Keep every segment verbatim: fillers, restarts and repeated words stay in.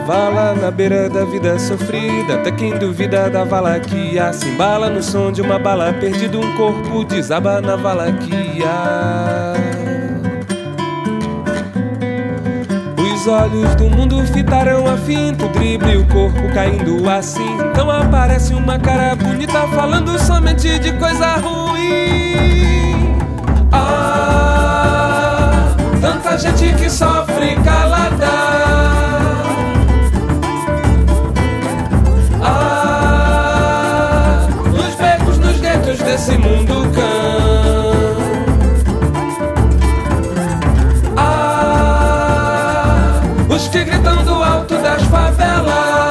vala na beira da vida sofrida, até quem duvida da valaquia se embala no som de uma bala perdida, um corpo desaba na valaquia. Os olhos do mundo fitaram a finta, o drible, o corpo caindo assim. Então aparece uma cara bonita falando somente de coisa ruim. Ah, tanta gente que sofre calada. Ah, nos becos, nos guetos desse mundo cão. Os que gritam do alto das favelas.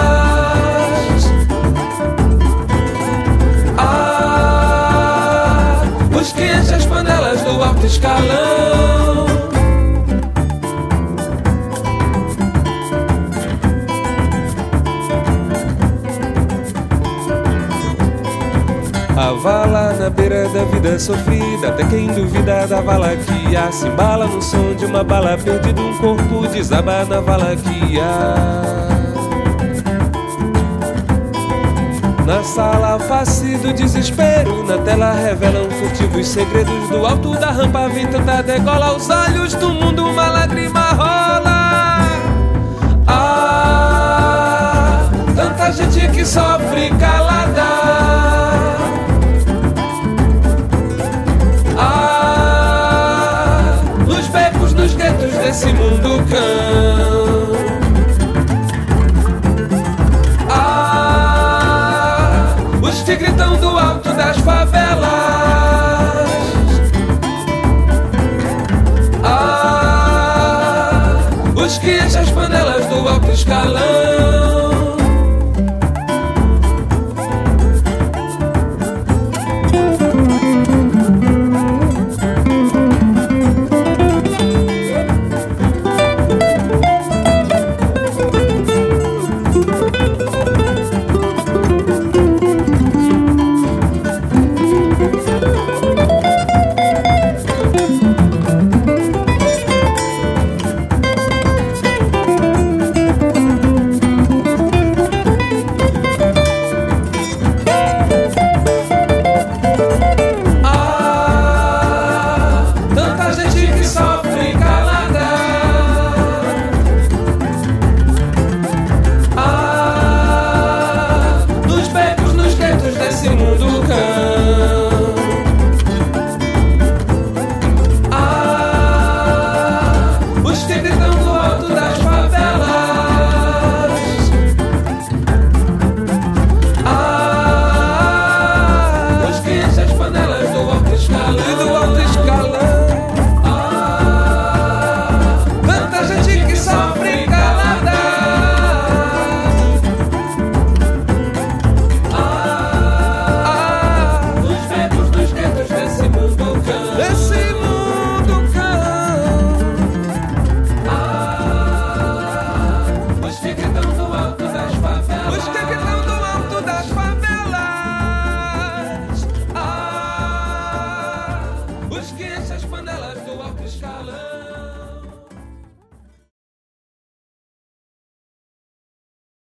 Ah, os que enchem as panelas do alto escalão. A vala na beira da vida sofrida, até quem duvida da valaquia se embala no som de uma bala perdida, um corpo desaba na valaquia. Na sala, face do desespero, na tela revelam furtivos segredos. Do alto da rampa vem tanta degola, aos olhos do mundo uma lágrima rola. Ah, tanta gente que sofre calada. Desse mundo cão. Ah, os que gritam do alto das favelas. Ah, os que enchem as panelas do alto escalão.